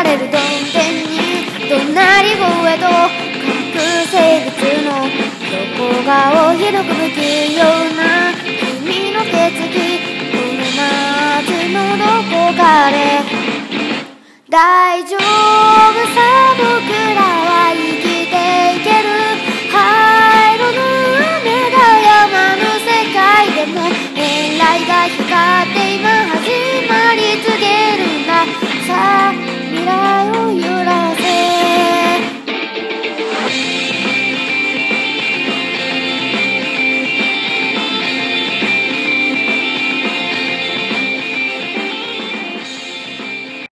れる曇天に怒鳴り声と各生物の横顔ひどく不器用な君の血液この夏のどこかで大丈夫